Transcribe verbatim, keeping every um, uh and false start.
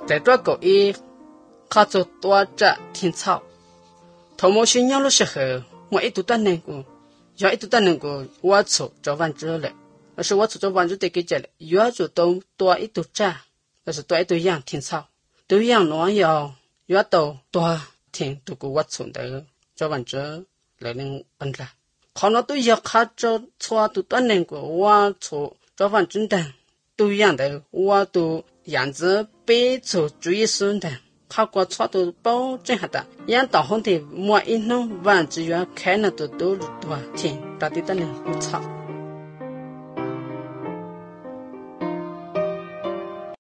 在这个一看着多着天草，头毛新娘的时候，我一度的那个，要一度的那个我错找完之了，但是我错找完之得给讲了，要就都多一度着，但是多一度样天草，都样暖要要到多天都给我错的找完之来能办了，可能都要看着错都的那个我错找完真的都样的，我都样子被错追顺的。他过错都保证下的，养到后头莫一弄完只要看了都都多天，到底的能不错。